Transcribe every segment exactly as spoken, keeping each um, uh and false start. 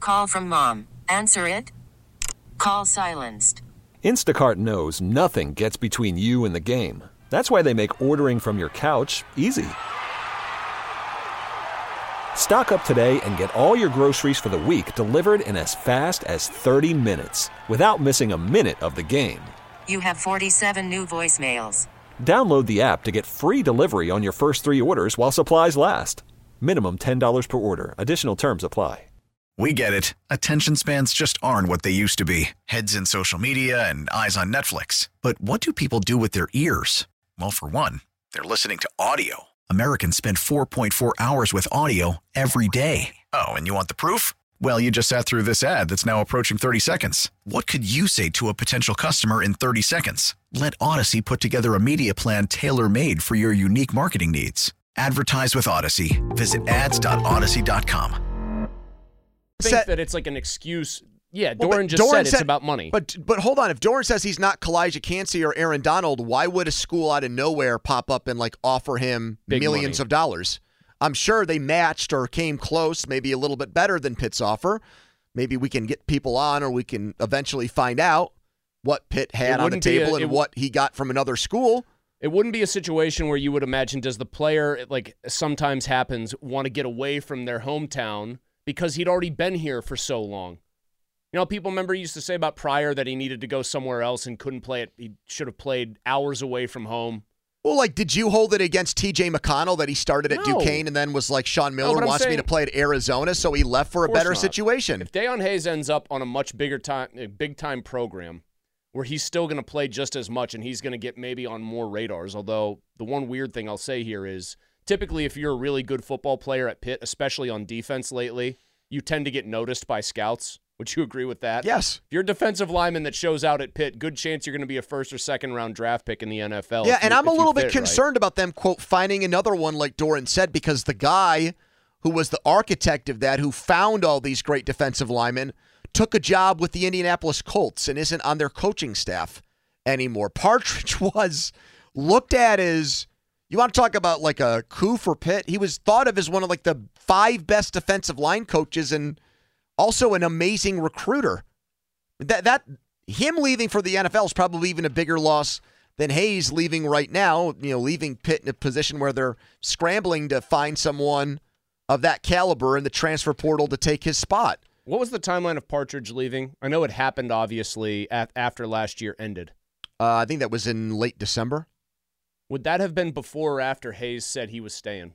Call from mom. Answer it. Call silenced. Instacart knows nothing gets between you and the game. That's why they make ordering from your couch easy. Stock up today and get all your groceries for the week delivered in as fast as thirty minutes without missing a minute of the game. You have forty-seven new voicemails. Download the app to get free delivery on your first three orders while supplies last. Minimum ten dollars per order. Additional terms apply. We get it. Attention spans just aren't what they used to be. Heads in social media and eyes on Netflix. But what do people do with their ears? Well, for one, they're listening to audio. Americans spend four point four hours with audio every day. Oh, and you want the proof? Well, you just sat through this ad that's now approaching thirty seconds. What could you say to a potential customer in thirty seconds? Let Odyssey put together a media plan tailor-made for your unique marketing needs. Advertise with Odyssey. Visit ads dot odyssey dot com. I think that it's like an excuse. Yeah, Doran well, just Doran said it's said, about money. But but hold on. If Doran says he's not Kalijah Kancey or Aaron Donald, why would a school out of nowhere pop up and like offer him Big millions money. of dollars? I'm sure they matched or came close, maybe a little bit better than Pitt's offer. Maybe we can get people on, or we can eventually find out what Pitt had on the table a, and what he got from another school. It wouldn't be a situation where you would imagine, does the player, like sometimes happens, want to get away from their hometown because he'd already been here for so long. You know, people remember used to say about Pryor that he needed to go somewhere else and couldn't play it. He should have played hours away from home. Well, like, did you hold it against T J McConnell that he started at No. Duquesne and then was like, Sean Miller No, wants saying, me to play at Arizona, so he left for a better not. situation? If Deion Hayes ends up on a much bigger time, a big-time program where he's still going to play just as much and he's going to get maybe on more radars, although the one weird thing I'll say here is typically if you're a really good football player at Pitt, especially on defense lately, you tend to get noticed by scouts. Would you agree with that? Yes. If you're a defensive lineman that shows out at Pitt, good chance you're going to be a first or second round draft pick in the N F L. Yeah, and you, I'm a little bit fit, concerned right? about them, quote, finding another one like Doran said, because the guy who was the architect of that, who found all these great defensive linemen, took a job with the Indianapolis Colts and isn't on their coaching staff anymore. Partridge was looked at as, you want to talk about like a coup for Pitt? He was thought of as one of like the five best defensive line coaches and also an amazing recruiter. That that him leaving for the N F L is probably even a bigger loss than Hayes leaving right now, you know, leaving Pitt in a position where they're scrambling to find someone of that caliber in the transfer portal to take his spot. What was the timeline of Partridge leaving? I know it happened, obviously, at, after last year ended. Uh, I think that was in late December. Would that have been before or after Hayes said he was staying?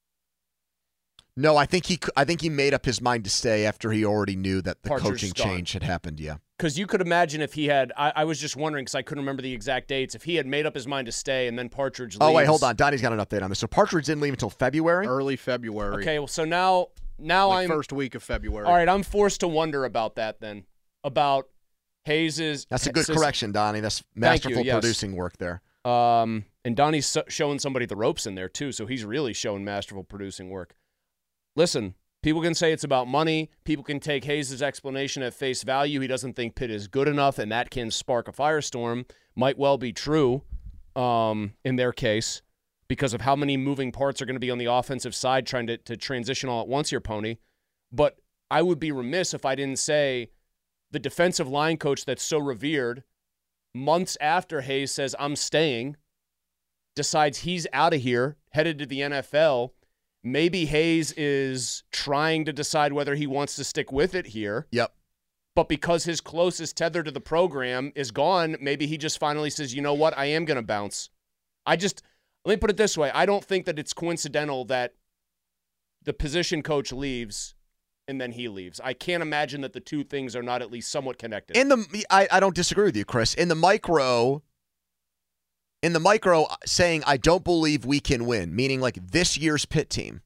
No, I think he I think he made up his mind to stay after he already knew that the Partridge coaching gone. change had happened, yeah. Because you could imagine if he had, I, I was just wondering because I couldn't remember the exact dates, if he had made up his mind to stay and then Partridge leaves. Oh, wait, hold on. Donnie's got an update on this. So Partridge didn't leave until February? Early February. Okay, well, so now, now like I'm. First week of February. All right, I'm forced to wonder about that then. About Hayes's. That's a good his, correction, Donnie. That's Thank you, masterful yes. producing work there. Um, and Donnie's so- showing somebody the ropes in there, too, so he's really showing masterful producing work. Listen. People can say it's about money. People can take Hayes' explanation at face value. He doesn't think Pitt is good enough, and that can spark a firestorm. Might well be true um, in their case because of how many moving parts are going to be on the offensive side trying to, to transition all at once here, Pony. But I would be remiss if I didn't say the defensive line coach that's so revered, months after Hayes says, I'm staying, decides he's out of here, headed to the N F L. Maybe Hayes is trying to decide whether he wants to stick with it here. Yep. But because his closest tether to the program is gone, maybe he just finally says, you know what, I am going to bounce. I just, let me put it this way. I don't think that it's coincidental that the position coach leaves and then he leaves. I can't imagine that the two things are not at least somewhat connected. In the, I, I don't disagree with you, Chris. In the micro... In the micro, saying, I don't believe we can win, meaning like this year's Pitt team,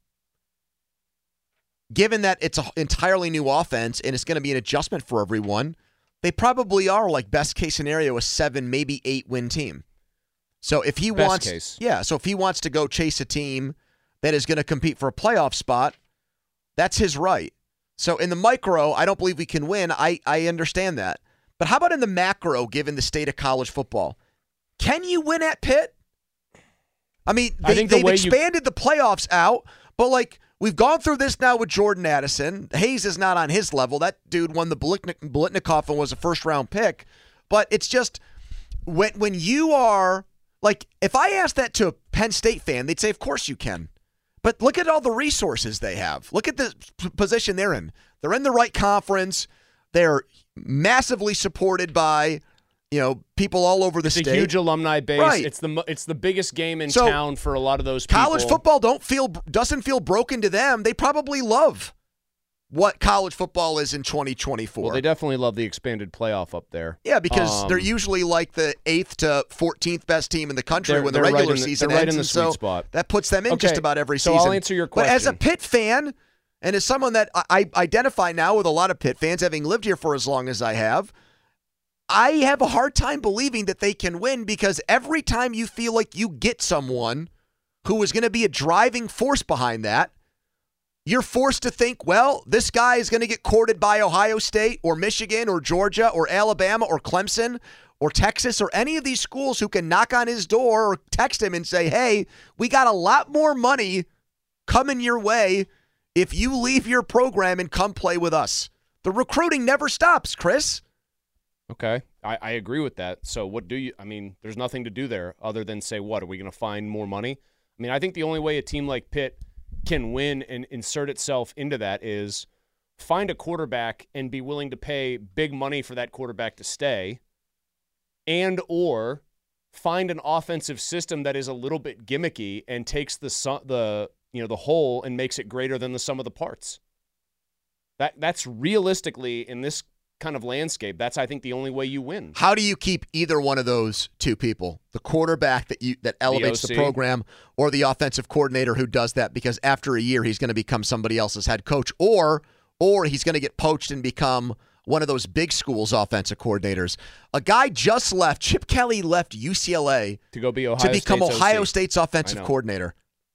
given that it's an entirely new offense and it's going to be an adjustment for everyone, they probably are like best case scenario a seven, maybe eight win team. So if he best wants, case. yeah, so if he wants to go chase a team that is going to compete for a playoff spot, that's his right. So in the micro, I don't believe we can win. I, I understand that. But how about in the macro, given the state of college football? Can you win at Pitt? I mean, they, I think the they've way expanded you... the playoffs out, but like we've gone through this now with Jordan Addison. Hayes is not on his level. That dude won the Biletnikoff and was a first-round pick. But it's just when when you are, like, if I asked that to a Penn State fan, they'd say, of course you can. But look at all the resources they have. Look at the p- position they're in. They're in the right conference. They're massively supported by, you know, people all over the it's state. It's a huge alumni base. Right. It's the it's the biggest game in so, town for a lot of those people. College football don't feel doesn't feel broken to them. They probably love what college football is in twenty twenty-four. Well, they definitely love the expanded playoff up there. Yeah, because um, they're usually like the eighth to fourteenth best team in the country they're, when the they're regular right in the, season they're right ends. in the and sweet so spot. That puts them in okay, just about every so season. I'll answer your But question. as a Pitt fan, and as someone that I identify now with a lot of Pitt fans, having lived here for as long as I have, I have a hard time believing that they can win because every time you feel like you get someone who is going to be a driving force behind that, you're forced to think, well, this guy is going to get courted by Ohio State or Michigan or Georgia or Alabama or Clemson or Texas or any of these schools who can knock on his door or text him and say, hey, we got a lot more money coming your way if you leave your program and come play with us. The recruiting never stops, Chris. Okay, I, I agree with that. So what do you – I mean, there's nothing to do there other than say, what, are we going to find more money? I mean, I think the only way a team like Pitt – can win and insert itself into that is find a quarterback and be willing to pay big money for that quarterback to stay, and or find an offensive system that is a little bit gimmicky and takes the the you know the whole and makes it greater than the sum of the parts. That that's realistically in this kind of landscape, that's I think the only way you win. How do you keep either one of those two people, the quarterback that you that elevates the, the program, or the offensive coordinator who does that because after a year he's going to become somebody else's head coach, or or he's going to get poached and become one of those big schools offensive coordinators? A guy just left, Chip Kelly left U C L A to go be Ohio to become State's Ohio O C. State's offensive coordinator.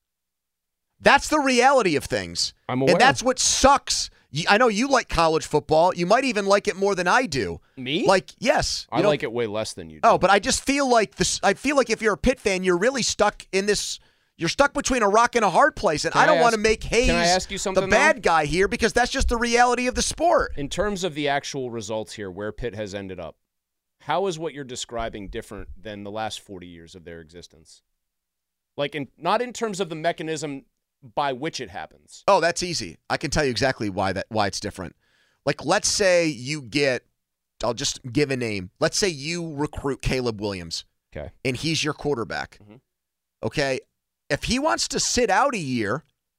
That's the reality of things. I'm aware. And that's what sucks. I know you like college football. You might even like it more than I do. Me? Like, yes. I like it way less than you do. Oh, but I just feel like this. I feel like if you're a Pitt fan, you're really stuck in this. You're stuck between a rock and a hard place. And Can I don't I want to ask- make Hayes can I ask you something, the bad though? guy here because that's just the reality of the sport. In terms of the actual results here, where Pitt has ended up, how is what you're describing different than the last forty years of their existence? Like, in, not in terms of the mechanism by which it happens. Oh, that's easy. I can tell you exactly why that why it's different. Like, let's say you get, I'll just give a name. Let's say you recruit Caleb Williams. Okay. And he's your quarterback. Mm-hmm. Okay. If he wants to sit out a year,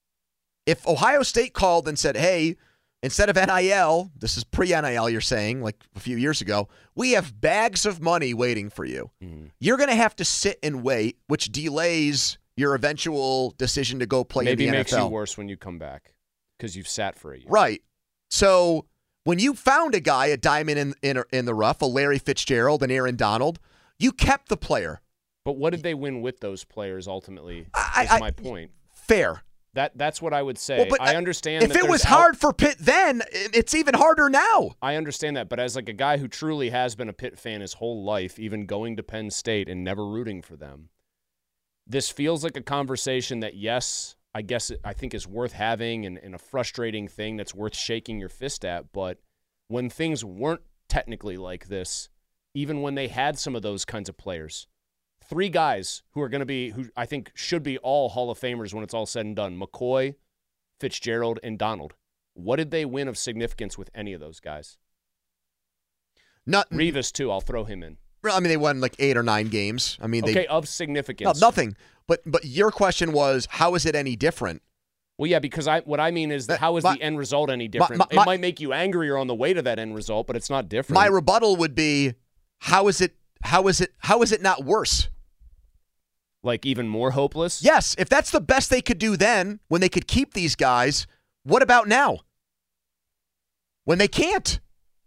if Ohio State called and said, hey, instead of N I L, this is pre-N I L you're saying, like a few years ago, we have bags of money waiting for you. Mm-hmm. You're going to have to sit and wait, which delays your eventual decision to go play Maybe in the makes N F L. you worse when you come back because you've sat for a year. Right. So when you found a guy, a diamond in, in, in the rough, a Larry Fitzgerald, and Aaron Donald, you kept the player. But what did they win with those players ultimately? I, is I, my point. Fair. That That's what I would say. Well, but I understand If that it there's was out- hard for Pitt then, it's even harder now. I understand that, but as like a guy who truly has been a Pitt fan his whole life, even going to Penn State and never rooting for them, this feels like a conversation that, yes, I guess it, I think is worth having and, and a frustrating thing that's worth shaking your fist at. But when things weren't technically like this, even when they had some of those kinds of players, three guys who are going to be, who I think should be all Hall of Famers when it's all said and done, McCoy, Fitzgerald, and Donald. What did they win of significance with any of those guys? Not, Revis, too. I'll throw him in. I mean, they won like eight or nine games. I mean, Okay, they of no, significance. nothing. But but your question was, how is it any different? Well, yeah, because I what I mean is that how is My- the end result any different? my- my- it might make you angrier on the way to that end result, but it's not different. My rebuttal would be, how is it? How is it? How is it not worse? Like even more hopeless? Yes, if that's the best they could do then, when they could keep these guys, what about now? When they can't?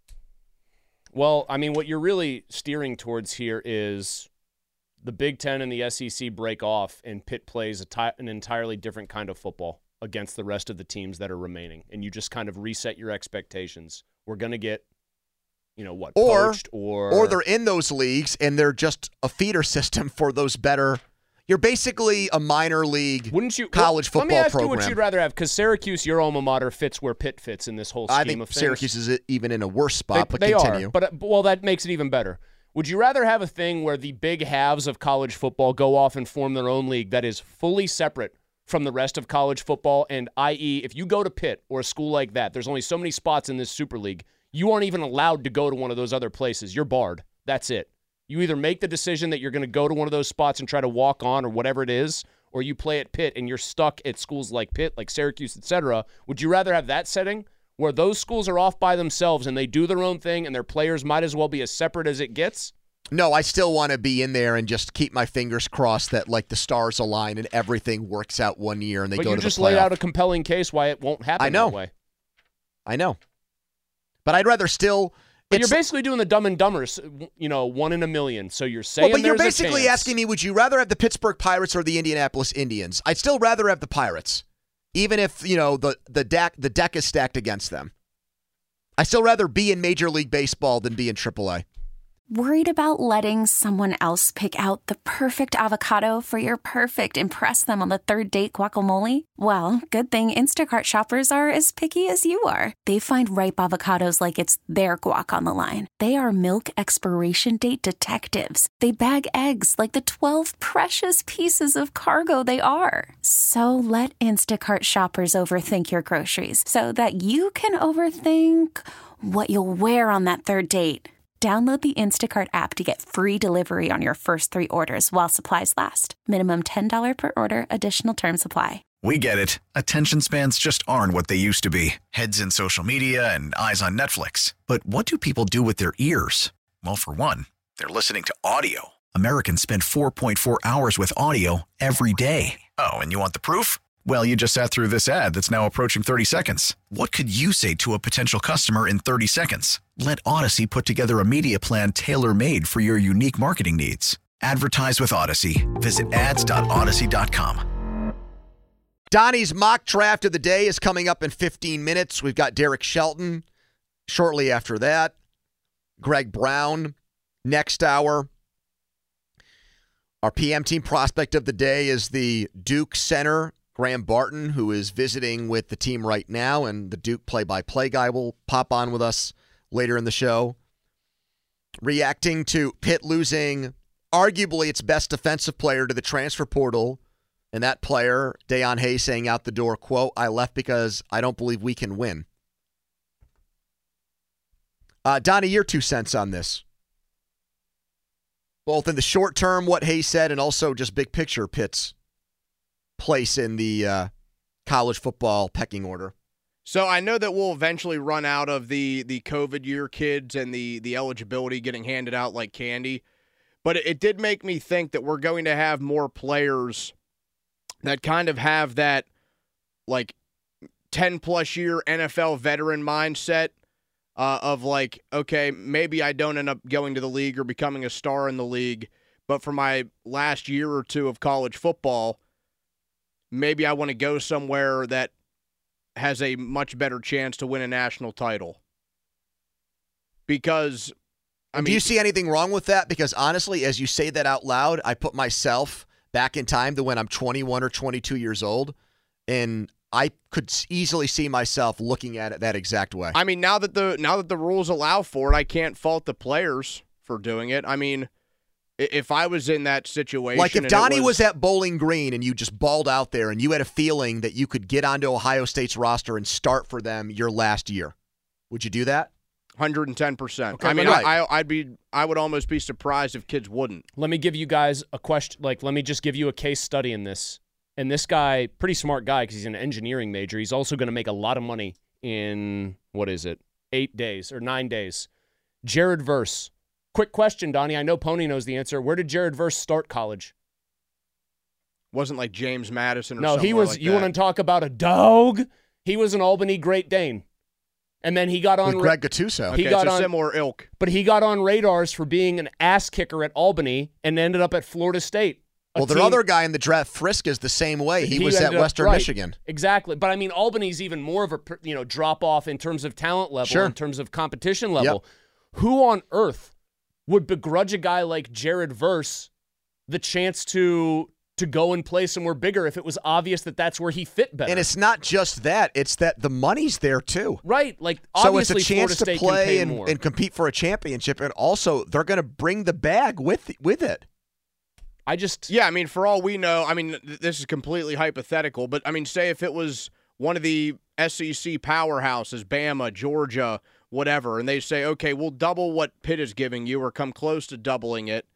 Well, I mean, what you're really steering towards here is the Big Ten and the S E C break off, and Pitt plays a ti- an entirely different kind of football against the rest of the teams that are remaining, and you just kind of reset your expectations. We're going to get, you know, what, Or- poached or... Or they're in those leagues and they're just a feeder system for those better, You're basically a minor league Wouldn't you, college well, football let me ask program. you what you'd rather have, because Syracuse, your alma mater, fits where Pitt fits in this whole scheme I think of things. Syracuse is even in a worse spot, they, but they continue. are, but, well, that makes it even better. Would you rather have a thing where the big halves of college football go off and form their own league that is fully separate from the rest of college football, and that is, if you go to Pitt or a school like that, there's only so many spots in this Super League, you aren't even allowed to go to one of those other places. You're barred. That's it. You either make the decision that you're going to go to one of those spots and try to walk on or whatever it is, or you play at Pitt and you're stuck at schools like Pitt, like Syracuse, et cetera. Would you rather have that setting where those schools are off by themselves and they do their own thing and their players might as well be as separate as it gets? No, I still want to be in there and just keep my fingers crossed that like the stars align and everything works out one year and they but go to the playoff. But you just laid out a compelling case why it won't happen I know. that way. I know. But I'd rather still... But you're basically doing the Dumb and Dumbers, you know, one in a million. So you're saying well, but you're there's basically a chance. asking me, would you rather have the Pittsburgh Pirates or the Indianapolis Indians? I'd still rather have the Pirates, even if, you know, the, the, deck, the deck is stacked against them. I'd still rather be in Major League Baseball than be in triple A. Worried about letting someone else pick out the perfect avocado for your perfect impress them on the third date guacamole? Well, good thing Instacart shoppers are as picky as you are. They find ripe avocados like it's their guac on the line. They are milk expiration date detectives. They bag eggs like the twelve precious pieces of cargo they are. So let Instacart shoppers overthink your groceries so that you can overthink what you'll wear on that third date. Download the Instacart app to get free delivery on your first three orders while supplies last. Minimum ten dollars per order. Additional terms apply. We get it. Attention spans just aren't what they used to be. Heads in social media and eyes on Netflix. But what do people do with their ears? Well, for one, they're listening to audio. Americans spend four point four hours with audio every day. Oh, and you want the proof? Well, you just sat through this ad that's now approaching thirty seconds. What could you say to a potential customer in thirty seconds? Let Odyssey put together a media plan tailor-made for your unique marketing needs. Advertise with Odyssey. Visit ads dot odyssey dot com. Donnie's mock draft of the day is coming up in fifteen minutes. We've got Derek Shelton shortly after that. Greg Brown next hour. Our P M team prospect of the day is the Duke center, Graham Barton, who is visiting with the team right now, and the Duke play-by-play guy will pop on with us later in the show. Reacting to Pitt losing arguably its best defensive player to the transfer portal, and that player, Dayon Hayes, saying out the door, quote, "I left because I don't believe we can win." Uh, Donnie, your two cents on this. Both in the short term, what Hayes said, and also just big picture Pitt's place in the uh, college football pecking order. So I know that we'll eventually run out of the the COVID year kids and the the eligibility getting handed out like candy. But it, it did make me think that we're going to have more players that kind of have that like ten-plus year N F L veteran mindset uh, of like, okay, maybe I don't end up going to the league or becoming a star in the league, but for my last year or two of college football, maybe I want to go somewhere that has a much better chance to win a national title. Because, I mean... Do you see anything wrong with that? Because honestly, as you say that out loud, I put myself back in time to when I'm twenty-one or twenty-two years old, and I could easily see myself looking at it that exact way. I mean, now that the now that the rules allow for it, I can't fault the players for doing it. I mean, if I was in that situation... Like if Donnie was, was at Bowling Green and you just balled out there and you had a feeling that you could get onto Ohio State's roster and start for them your last year, would you do that? one hundred ten percent. Okay, I mean, right. I, I'd be, I would almost be surprised if kids wouldn't. Let me give you guys a question. Like, let me just give you a case study in this. And this guy, pretty smart guy because he's an engineering major. He's also going to make a lot of money in, what is it, eight days or nine days. Jared Verse. Quick question, Donnie. I know Pony knows the answer. Where did Jared Verse start college? Wasn't like James Madison or no, he was. like you that. want to talk about a dog? He was an Albany Great Dane, and then he got on With Greg Gattuso. Okay, he got so on similar ilk. But he got on radars for being an ass kicker at Albany and ended up at Florida State. Well, their team, other guy in the draft, Frisk, is the same way. He, he was at ended up- Western right, Michigan. Exactly. But I mean, Albany's even more of a you know drop off in terms of talent level, Sure. in terms of competition level. Yep. Who on earth would begrudge a guy like Jared Verse the chance to to go and play somewhere bigger if it was obvious that that's where he fit better. And it's not just that; it's that the money's there too. Right, like so obviously it's a chance Florida to State can play pay and, more. and compete for a championship, and also they're going to bring the bag with with it. I just Yeah, I mean, for all we know, I mean, th- this is completely hypothetical, but I mean, say if it was one of the S E C powerhouses, Bama, Georgia, whatever, and they say, okay, we'll double what Pitt is giving you or come close to doubling it,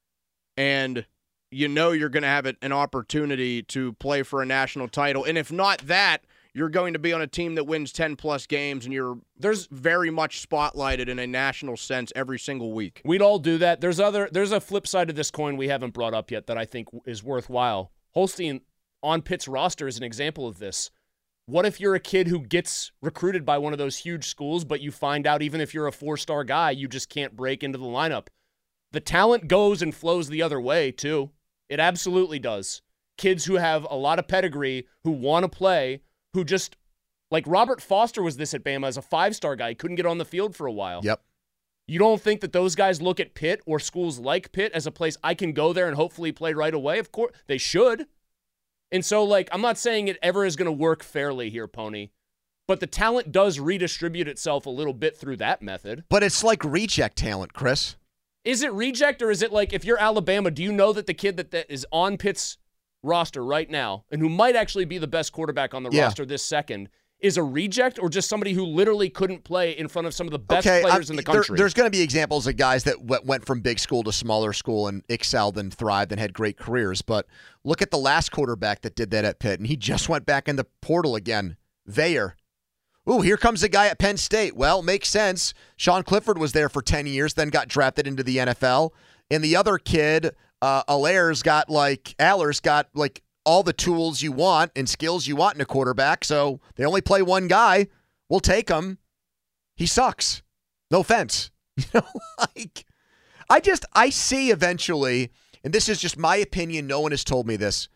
and you know you're going to have an opportunity to play for a national title. And if not that, you're going to be on a team that wins ten-plus games, and you're there's very much spotlighted in a national sense every single week. We'd all do that. There's other. There's a flip side of this coin we haven't brought up yet that I think is worthwhile. Holstein on Pitt's roster is an example of this. What if you're a kid who gets recruited by one of those huge schools, but you find out even if you're a four-star guy, you just can't break into the lineup? The talent goes and flows the other way, too. It absolutely does. Kids who have a lot of pedigree, who want to play, who just, like Robert Foster was this at Bama as a five-star guy. He couldn't get on the field for a while. Yep. You don't think that those guys look at Pitt or schools like Pitt as a place I can go there and hopefully play right away? Of course, they should. And so, like, I'm not saying it ever is going to work fairly here, Pony, but the talent does redistribute itself a little bit through that method. But it's like reject talent, Chris. Is it reject, or is it like if you're Alabama, do you know that the kid that, that is on Pitt's roster right now and who might actually be the best quarterback on the Yeah. roster this second is a reject, or just somebody who literally couldn't play in front of some of the best okay, players I'm, in the there- country? there's going to be examples of guys that w- went from big school to smaller school and excelled and thrived and had great careers. But look at the last quarterback that did that at Pitt, and he just went back in the portal again. Veyer. Ooh, here comes a guy at Penn State. Well, makes sense. Sean Clifford was there for ten years, then got drafted into the N F L. And the other kid, uh, Allers, got like Allers got like all the tools you want and skills you want in a quarterback. So they only play one guy. We'll take him. He sucks. No offense. You know, like I just I see eventually, and this is just my opinion. No one has told me this.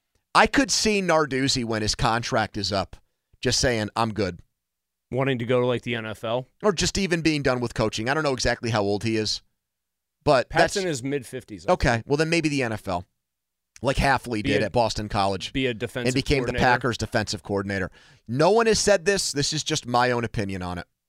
I could see Narduzzi when his contract is up, just saying I'm good. Wanting to go to like the N F L? Or just even being done with coaching. I don't know exactly how old he is. But Pat's that's in his mid-fifties. okay. Well, then maybe the N F L. Like Halfley Be did a- at Boston College. Be a defensive and became the coordinator. Packers defensive coordinator. No one has said this. This is just my own opinion on it.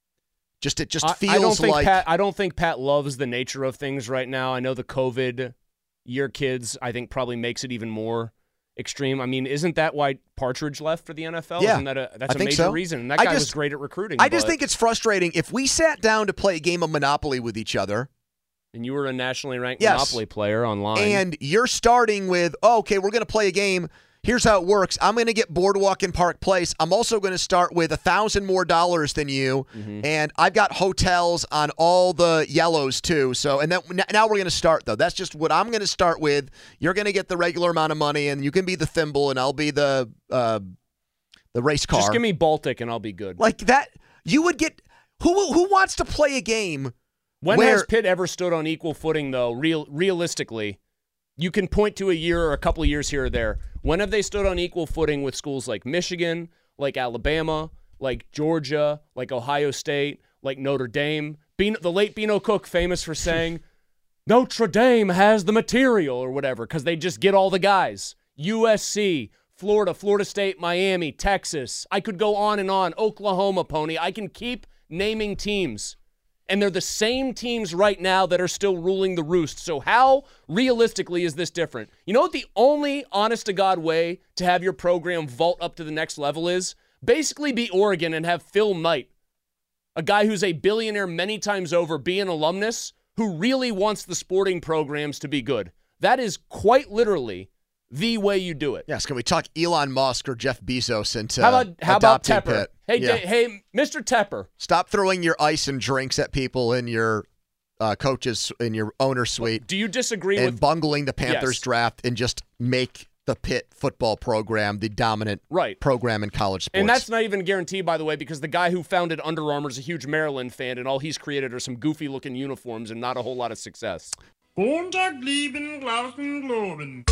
Just It just I- feels I don't think like... Pat, I don't think Pat loves the nature of things right now. I know the COVID year kids, I think, probably makes it even more extreme. I mean, isn't that why Partridge left for the N F L? Yeah, Isn't that a, that's I a think major so. reason. And that I guy just- was great at recruiting. I just but- think it's frustrating. If we sat down to play a game of Monopoly with each other... And you were a nationally ranked Yes. Monopoly player online. And you're starting with, oh, okay, we're going to play a game. Here's how it works. I'm going to get Boardwalk in Park Place. I'm also going to start with a thousand more dollars than you, Mm-hmm. and I've got hotels on all the yellows too. So, and then now we're going to start though. That's just what I'm going to start with. You're going to get the regular amount of money, and you can be the thimble, and I'll be the uh, the race car. Just give me Baltic and I'll be good. like that. You would get who who wants to play a game? When where, has Pitt ever stood on equal footing, though, real realistically? You can point to a year or a couple of years here or there. When have they stood on equal footing with schools like Michigan, like Alabama, like Georgia, like Ohio State, like Notre Dame? Bean, the late Beano Cook, famous for saying, Notre Dame has the material or whatever, because they just get all the guys. U S C, Florida, Florida State, Miami, Texas. I could go on and on. Oklahoma, Pony. I can keep naming teams. And they're the same teams right now that are still ruling the roost. So how realistically is this different? You know what the only honest-to-God way to have your program vault up to the next level is? Basically be Oregon and have Phil Knight, a guy who's a billionaire many times over, be an alumnus who really wants the sporting programs to be good. That is quite literally the way you do it. Yes, can we talk Elon Musk or Jeff Bezos into How about how about adopting Tepper? Pitt? Hey, Yeah. da- hey, Mister Tepper. Stop throwing your ice and drinks at people in your uh, coaches in your owner suite Do you disagree and with bungling the Panthers Yes. draft and just make the Pitt football program the dominant Right. program in college sports. And that's not even a guarantee, by the way, because the guy who founded Under Armour is a huge Maryland fan, and all he's created are some goofy-looking uniforms and not a whole lot of success. Montag blieben Glauben globen.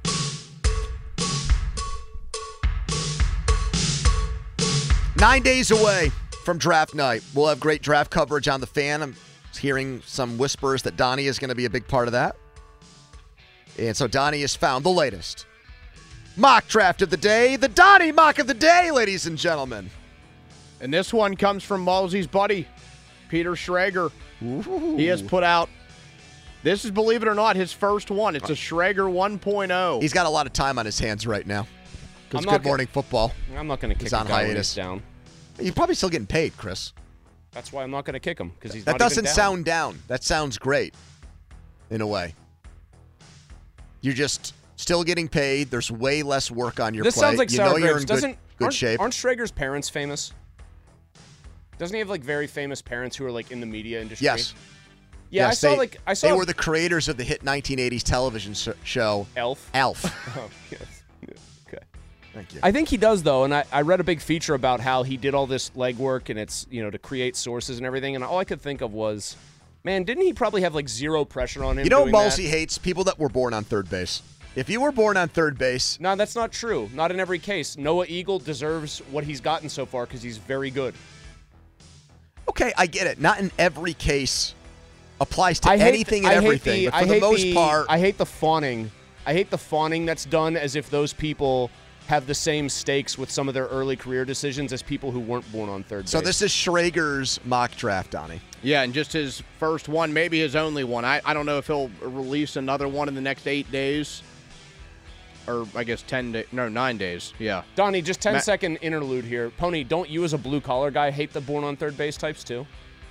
Nine days away from draft night. We'll have great draft coverage on the Fan. I'm hearing some whispers that Donnie is going to be a big part of that. And so Donnie has found the latest mock draft of the day, the Donnie mock of the day, ladies and gentlemen. And this one comes from Malsey's buddy, Peter Schrager. Ooh. He has put out, this is, believe it or not, his first one. It's a Schrager one point oh. He's got a lot of time on his hands right now. Because I'm Good not Morning gonna- Football. I'm not going to kick He's a on guy when hiatus. he's down. You're probably still getting paid, Chris. That's why I'm not going to kick him, because he's That not doesn't even down. sound down. That sounds great, in a way. You're just still getting paid. There's way less work on your This plate. sounds like you sour know you're grapes. in good, Doesn't good aren't, shape. Aren't Schrager's parents famous? Doesn't he have like very famous parents who are like in the media industry? Yes. Yeah, Yes, I saw they, like I saw They were the creators of the hit nineteen eighties television sh- show Elf. Alf. Oh, yes. Yeah, okay. Thank you. I think he does though, and I, I read a big feature about how he did all this legwork and it's you know to create sources and everything, and all I could think of was, man, didn't he probably have like zero pressure on him? You know, doing Malsey that? hates people that were born on third base. If you were born on third base, No, that's not true. Not in every case. Noah Eagle deserves what he's gotten so far because he's very good. okay, I get it. Not in every case applies to I hate anything the, and I hate everything, the, but I for the hate most the, part, I hate the fawning. I hate the fawning that's done as if those people have the same stakes with some of their early career decisions as people who weren't born on third so base. this is Schrager's mock draft, Donnie. Yeah, and just his first one, maybe his only one. I, I don't know if he'll release another one in the next eight days. Or I guess ten days. No, nine days. Yeah. Donnie, just ten Ma- second interlude here. Pony, don't you as a blue collar guy hate the born on third base types too?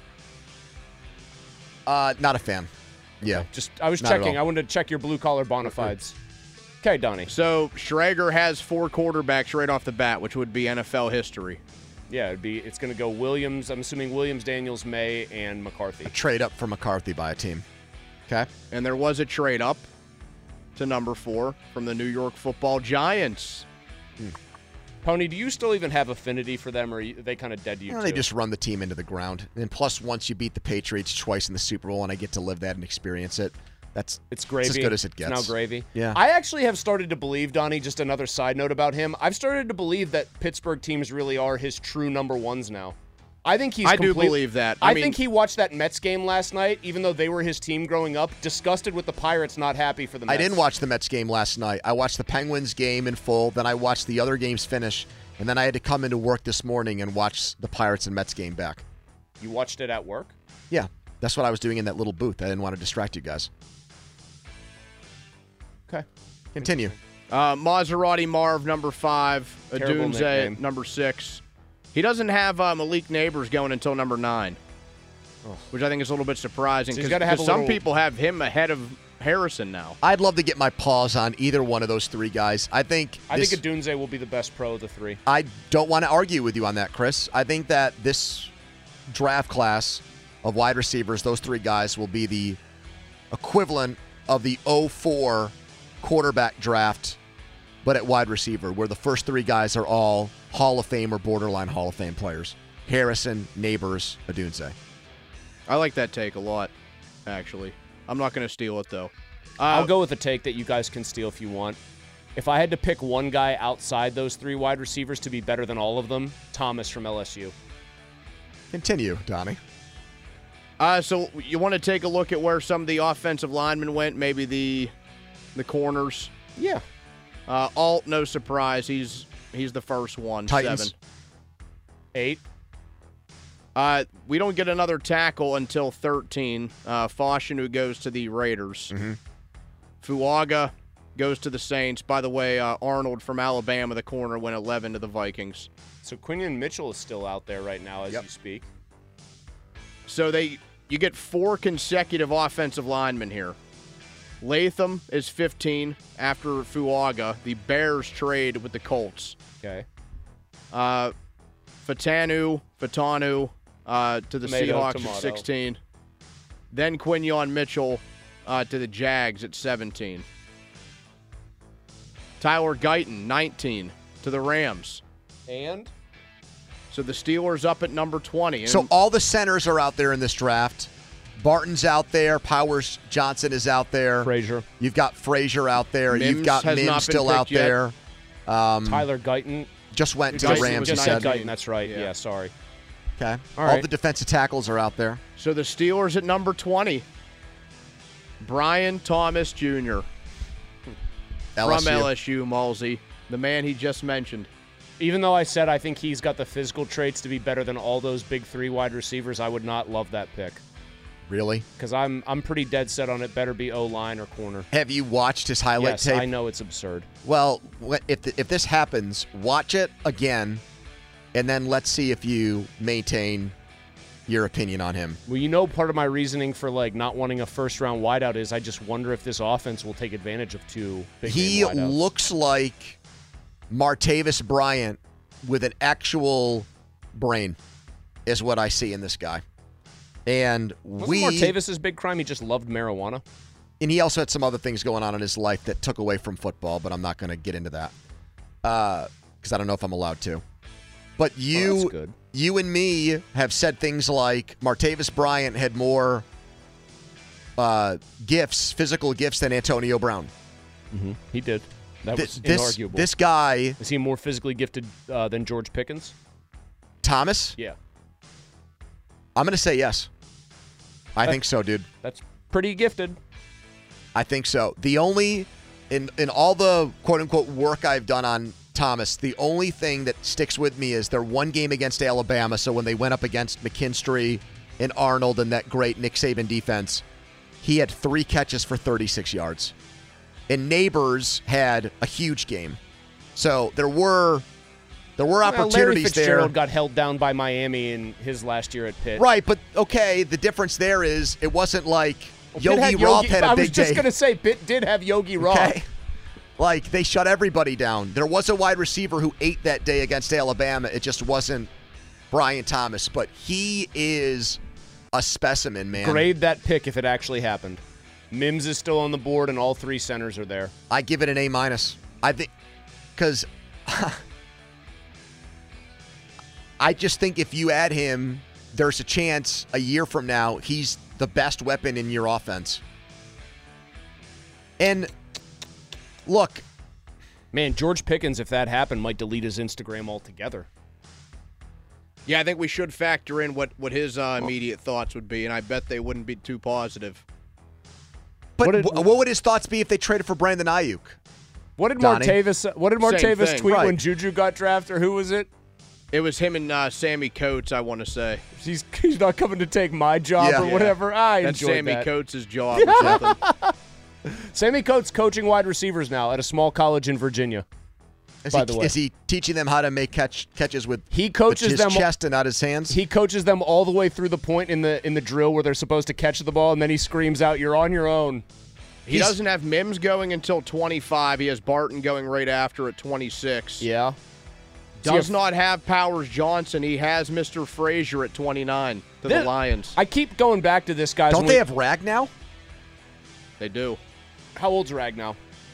Uh, not a fan. Yeah. Just I was Not at checking. all. I wanted to check your blue collar bona fides. Okay, Donnie. So Schrager has four quarterbacks right off the bat, which would be N F L history. Yeah, it'd be. It's going to go Williams. I'm assuming Williams, Daniels, May, and McCarthy. Trade up for McCarthy by a team. Okay. And there was a trade up to number four from the New York Football Giants. Pony, do you still even have affinity for them, or are, you, are they kind of dead to you? You know, too? they just run the team into the ground. And plus, once you beat the Patriots twice in the Super Bowl and I get to live that and experience it, that's It's gravy. as good as it It's gets. now gravy. Yeah. I actually have started to believe, Donnie, just another side note about him. I've started to believe that Pittsburgh teams really are his true number ones now. I think he's I do complete- believe that. I, I mean- think he watched that Mets game last night, even though they were his team growing up, disgusted with the Pirates, not happy for the Mets. I didn't watch the Mets game last night. I watched the Penguins game in full. Then I watched the other games finish. And then I had to come into work this morning and watch the Pirates and Mets game back. You watched it at work? Yeah, that's what I was doing in that little booth. I didn't want to distract you guys. Okay. Continue. Uh, Maserati Marv, number five. Terrible Adunze, nickname. number six. He doesn't have uh, Malik Neighbors going until number nine, which I think is a little bit surprising So he's because gotta have a some little- people have him ahead of Harrison now. I'd love to get my paws on either one of those three guys. I think I this, think Adunze will be the best pro of the three. I don't want to argue with you on that, Chris. I think that this draft class of wide receivers, those three guys, will be the equivalent of the oh four quarterback draft, but at wide receiver, where the first three guys are all Hall of Fame or borderline Hall of Fame players. Harrison, Neighbors, Adunze. I like that take a lot, actually. I'm not going to steal it, though. Uh, I'll go with a take that you guys can steal if you want. If I had to pick one guy outside those three wide receivers to be better than all of them, Thomas from L S U. Continue, Donnie. Uh, so you want to take a look at where some of the offensive linemen went, maybe the the corners. Yeah. Uh, Alt, no surprise. He's he's the first one. Titans. Seven. Eight. Uh, we don't get another tackle until thirteen. Uh, Faution, who goes to the Raiders. Mm-hmm. Fuaga goes to the Saints. By the way, uh, Arnold from Alabama, the corner, went eleven to the Vikings. So Quinion Mitchell is still out there right now as Yep. you speak. So they you get four consecutive offensive linemen here. Latham is fifteen after Fuaga. The Bears trade with the Colts. Okay. Uh, Fatanu, Fatanu uh, to the Tomato, Seahawks tomato. at sixteen. Then Quinion Mitchell uh, to the Jags at seventeen. Tyler Guyton, nineteen, to the Rams. And? So the Steelers up at number twenty. And So all the centers are out there in this draft. Barton's out there. Powers Johnson is out there. Frazier. You've got Frazier out there. You've Mims got has Mims not been still out picked yet. there. Um, Tyler Guyton. just went to Guyton the Rams. was you Just said. said nineteen. Guyton. That's right. Yeah. Yeah, sorry. Okay. All All right. the defensive tackles are out there. So the Steelers at number twenty. Brian Thomas Junior L S U. From L S U, Malsey, the man he just mentioned. Even though I said I think he's got the physical traits to be better than all those big three wide receivers, I would not love that pick. Really? Because I'm I'm pretty dead set on it. Better be O-line or corner. Have you watched his highlight yes, tape? I know it's absurd. Well, if the, if this happens, watch it again, and then let's see if you maintain your opinion on him. Well, you know, part of my reasoning for like not wanting a first-round wideout is I just wonder if this offense will take advantage of two big He name wideouts. looks like Martavis Bryant with an actual brain, is what I see in this guy. And Wasn't we Martavis's big crime? He just loved marijuana. And he also had some other things going on in his life that took away from football, but I'm not going to get into that because uh, I don't know if I'm allowed to. But you, Oh, that's good. you and me have said things like Martavis Bryant had more uh, gifts, physical gifts, than Antonio Brown. Mm-hmm. He did. That Th- was this, inarguable. This guy, Is he more physically gifted uh, than George Pickens? Thomas, Yeah. I'm going to say yes. I That- think so, dude. That's pretty gifted. I think so. The only, in in all the quote-unquote work I've done on Thomas, the only thing that sticks with me is their one game against Alabama. So when they went up against McKinstry and Arnold and that great Nick Saban defense, he had three catches for thirty-six yards. And Neighbors had a huge game. So there were there were Well, Larry opportunities there. Fitzgerald got held down by Miami in his last year at Pitt. Right, but okay, the difference there is it wasn't like Well, Pitt Yogi had Roth Yogi- had a I big was just day. going to say, Pitt did have Yogi Roth. Okay. Like, they shut everybody down. There was a wide receiver who ate that day against Alabama. It just wasn't Brian Thomas. But he is a specimen, man. Grade that pick if it actually happened. Mims is still on the board, and all three centers are there. I give it an A minus. I think, because I just think if you add him, there's a chance a year from now he's the best weapon in your offense. And look, Man, George Pickens, if that happened, might delete his Instagram altogether. Yeah, I think we should factor in what, what his uh, immediate thoughts would be, and I bet they wouldn't be too positive. but What did- wh- what would his thoughts be if they traded for Brandon Ayuk? What did Donnie. Martavis What did Same Martavis thing. tweet Right. when Juju got drafted, or who was it? It was him and uh, Sammy Coates, I want to say. He's he's not coming to take my job Yeah. or Yeah. whatever. I That's enjoyed Sammy that. Coates' job or something. Sammy Coates coaching wide receivers now at a small college in Virginia. Is By he, the way. is he teaching them how to make catch catches with, He coaches with his them chest and not his hands? He coaches them all the way through the point in the in the drill where they're supposed to catch the ball, and then he screams out, "You're on your own." He He's- doesn't have Mims going until twenty-five. He has Barton going right after at twenty-six. Yeah. Does See, not have Powers Johnson. He has Mister Frazier at twenty-nine to This- the Lions. I keep going back to this, guys. Don't when they we- have Rag now? They do. How old's Rag now?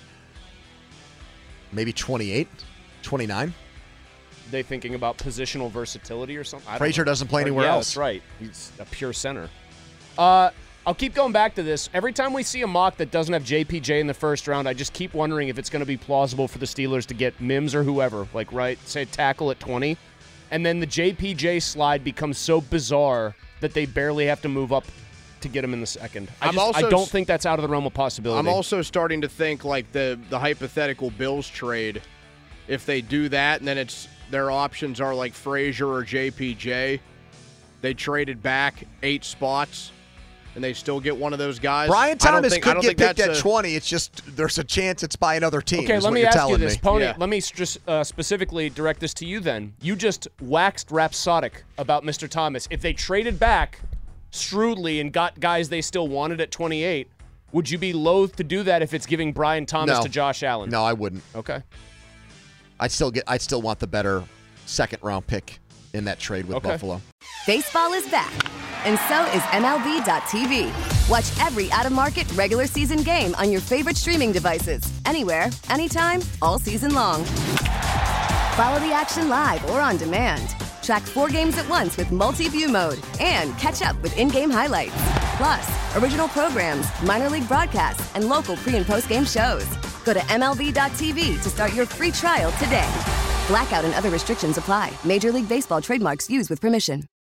Maybe twenty-eight, twenty-nine? They thinking about positional versatility or something? I don't Frazier know. doesn't play Or- anywhere yeah, else. That's right. He's a pure center. Uh, I'll keep going back to this. Every time we see a mock that doesn't have J P J in the first round, I just keep wondering if it's going to be plausible for the Steelers to get Mims or whoever, like, right, say tackle at twenty, and then the J P J slide becomes so bizarre that they barely have to move up to get him in the second. I, I'm just, also I don't s- think that's out of the realm of possibility. I'm also starting to think like the the hypothetical Bills trade. If they do that, and then it's their options are like Frazier or J P J. They traded back eight spots, and they still get one of those guys. Brian I don't Thomas think- I could don't get think picked that's at a- twenty. It's just there's a chance it's by another team. Okay, is let what me you're ask you telling this, me. Pony. Yeah. Let me just uh, specifically direct this to you then. You just waxed rhapsodic about Mister Thomas. If they traded back shrewdly and got guys they still wanted at twenty-eight, would you be loath to do that if it's giving Brian Thomas No. to Josh Allen? No, I wouldn't. Okay. I'd still get. I'd still want the better second round pick in that trade with Okay. Buffalo. Baseball is back, and so is M L B dot T V. Watch every out-of-market regular season game on your favorite streaming devices, anywhere, anytime, all season long. Follow the action live or on demand. Track four games at once with multi-view mode and catch up with in-game highlights. Plus, original programs, minor league broadcasts, and local pre- and post-game shows. Go to M L B dot T V to start your free trial today. Blackout and other restrictions apply. Major League Baseball trademarks used with permission.